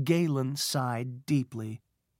Galen sighed deeply.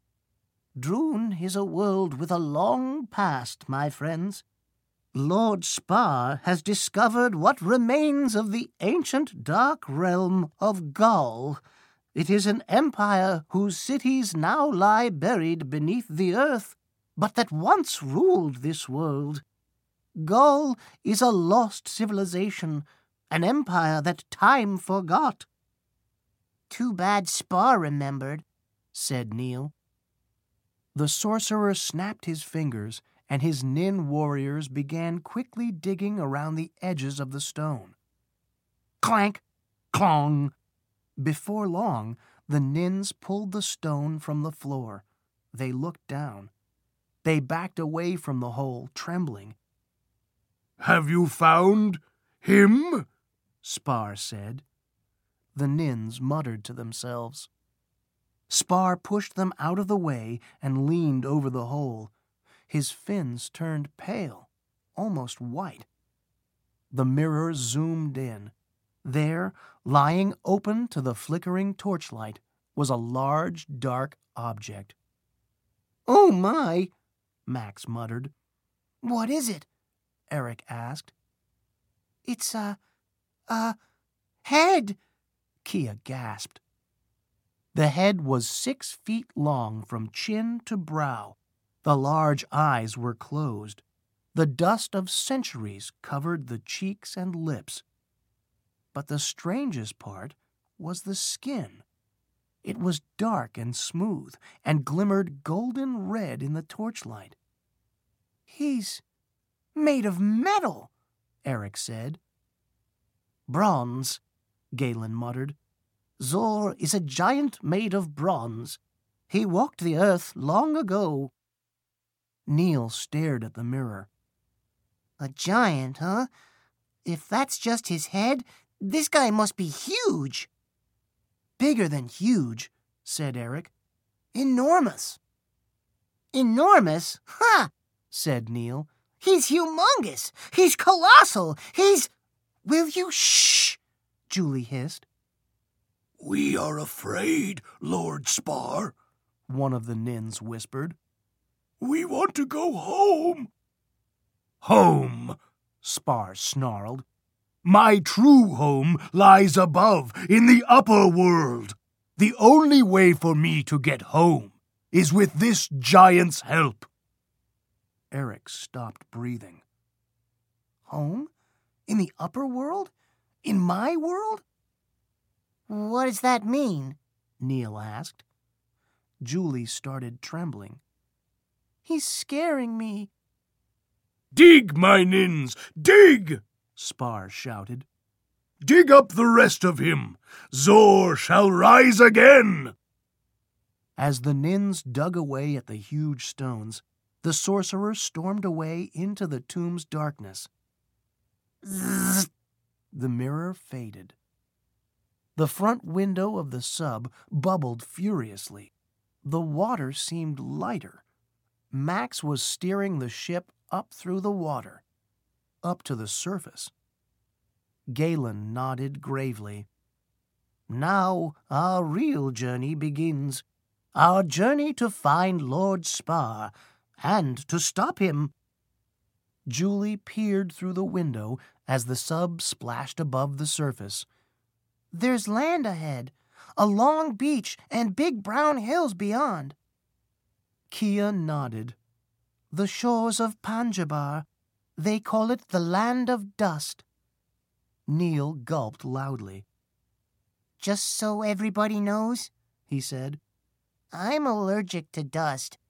Droon is a world with a long past, my friends. Lord Spar has discovered what remains of the ancient dark realm of Gaul. It is an empire whose cities now lie buried beneath the earth, but that once ruled this world. Gaul is a lost civilization, an empire that time forgot. Too bad Spar remembered, said Neil. The sorcerer snapped his fingers, and his Nin warriors began quickly digging around the edges of the stone. Clank! Clong! Before long, the Nins pulled the stone from the floor. They looked down. They backed away from the hole, trembling. "Have you found him?" Spar said. The Nins muttered to themselves. Spar pushed them out of the way and leaned over the hole. His fins turned pale, almost white. The mirror zoomed in. There, lying open to the flickering torchlight, was a large, dark object. "Oh, my!" Max muttered. "What is it?" Eric asked. "It's a head," Kia gasped. The head was 6 feet long from chin to brow. The large eyes were closed. The dust of centuries covered the cheeks and lips. But the strangest part was the skin. It was dark and smooth and glimmered golden red in the torchlight. "He's made of metal," Eric said. "Bronze," Galen muttered. "Zor is a giant made of bronze. He walked the earth long ago." Neil stared at the mirror. "A giant, huh? If that's just his head, this guy must be huge." "Bigger than huge," said Eric. "Enormous." "Enormous? Ha!" said Neil. "He's humongous. He's colossal. He's—" "Will you shh?" Julie hissed. "We are afraid, Lord Spar," one of the Nins whispered. "We want to go home." "Home," Spar snarled. "My true home lies above, in the upper world. The only way for me to get home is with this giant's help." Eric stopped breathing. "Home? In the upper world? In my world?" "What does that mean?" Neil asked. Julie started trembling. "He's scaring me." "Dig, my Nins, dig!" Spar shouted. "Dig up the rest of him. Zor shall rise again." As the Nins dug away at the huge stones, the sorcerer stormed away into the tomb's darkness. Zzz! The mirror faded. The front window of the sub bubbled furiously. The water seemed lighter. Max was steering the ship up through the water, up to the surface. Galen nodded gravely. "Now our real journey begins. Our journey to find Lord Spar, and to stop him." Julie peered through the window as the sub splashed above the surface. "There's land ahead, a long beach and big brown hills beyond." Kia nodded. "The shores of Panjabar. They call it the Land of Dust." Neil gulped loudly. "Just so everybody knows," he said, "I'm allergic to dust."